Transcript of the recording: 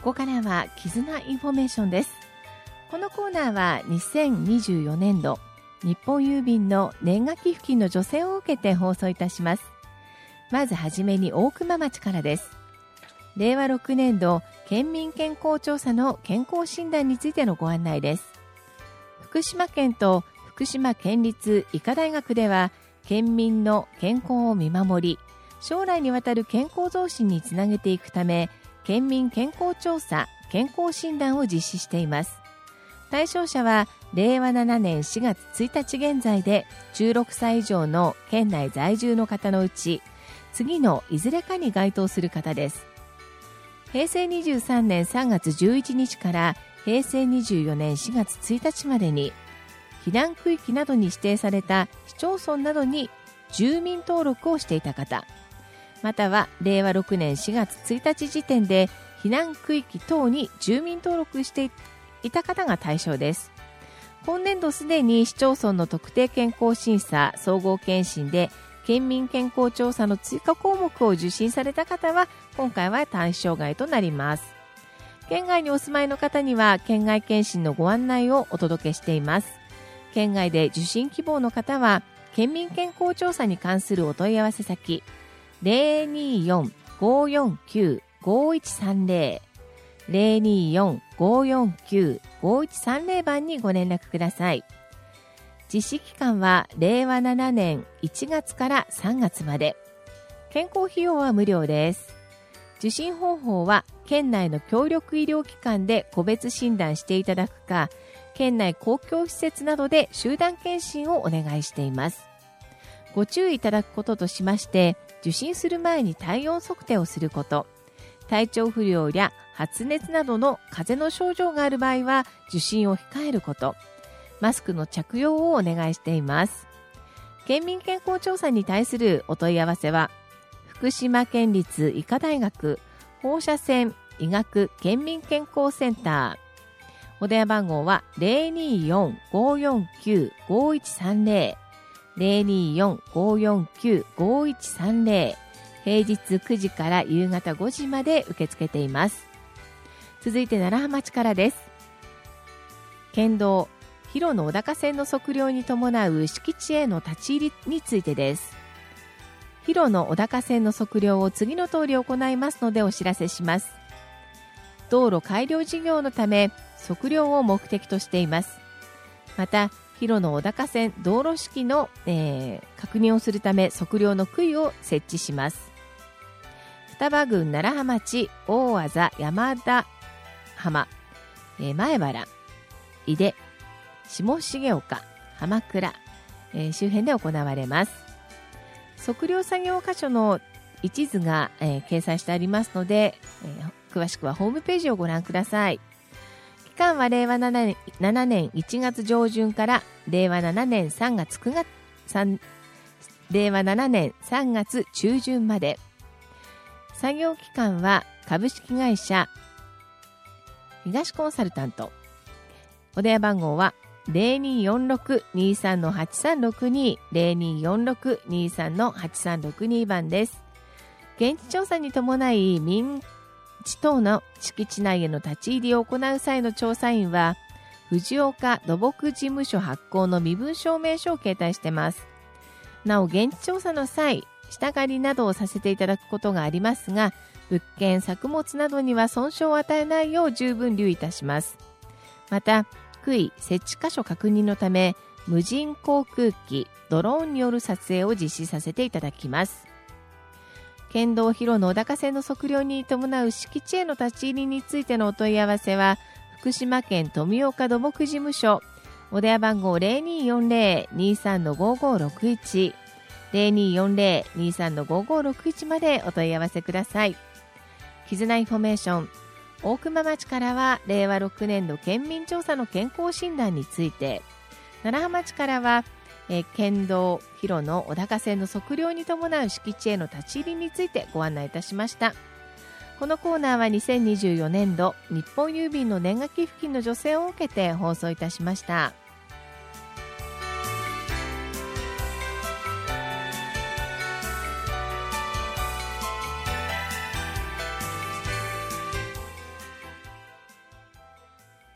ここからは絆インフォメーションです。このコーナーは2024年度日本郵便の年賀寄付金の助成を受けて放送いたします。まずはじめに大熊町からです。令和6年度県民健康調査の健康診断についてのご案内です。福島県と福島県立医科大学では県民の健康を見守り、将来にわたる健康増進につなげていくため、県民健康調査、健康診断を実施しています。対象者は令和7年4月1日現在で16歳以上の県内在住の方のうち、次のいずれかに該当する方です。平成23年3月11日から平成24年4月1日までに、避難区域などに指定された市町村などに住民登録をしていた方、または令和6年4月1日時点で避難区域等に住民登録していた方が対象です。今年度すでに市町村の特定健康審査、総合検診で県民健康調査の追加項目を受診された方は今回は対象外となります。県外にお住まいの方には県外検診のご案内をお届けしています。県外で受診希望の方は県民健康調査に関するお問い合わせ先 024-549-5130 024-549-5130 番にご連絡ください。実施期間は令和7年1月から3月まで。健康費用は無料です。受診方法は県内の協力医療機関で個別診断していただくか、県内公共施設などで集団検診をお願いしています。ご注意いただくこととしまして、受診する前に体温測定をすること、体調不良や発熱などの風邪の症状がある場合は受診を控えること、マスクの着用をお願いしています。県民健康調査に対するお問い合わせは、福島県立医科大学放射線医学県民健康センター。お電話番号は 024-549-5130 024-549-5130 平日9時から夕方5時まで受け付けています。続いて楢葉町からです。県道広野小高線の測量に伴う敷地への立ち入りについてです。広野小高線の測量を次の通り行いますのでお知らせします。道路改良事業のため測量を目的としています。また広野小高線道路式の、確認をするため測量の杭を設置します。双葉郡楢葉町、大字、山田浜、前原、井出、下重岡、浜倉、周辺で行われます。測量作業箇所の位置図が、掲載してありますので、詳しくはホームページをご覧ください。期間は令和7年1月上旬から令和7年3月令和7年3月中旬まで。作業期間は株式会社東コンサルタント。お電話番号は 0246-23-8362 0246-23-8362 番です。現地調査に伴い民地等の敷地内への立ち入りを行う際の調査員は藤岡土木事務所発行の身分証明書を携帯しています。なお現地調査の際、下借りなどをさせていただくことがありますが、物件、作物などには損傷を与えないよう十分留意いたします。また、杭設置箇所確認のため、無人航空機、ドローンによる撮影を実施させていただきます。県道広野小高線の測量に伴う敷地への立ち入りについてのお問い合わせは、福島県富岡土木事務所、お電話番号 0240-23-5561 0240-23-5561 までお問い合わせください。絆インフォメーション、大熊町からは令和6年度県民調査の健康診断について、楢葉町からは県道広野小高線の測量に伴う敷地への立ち入りについてご案内いたしました。このコーナーは2024年度日本郵便の年賀寄付金の助成を受けて放送いたしました。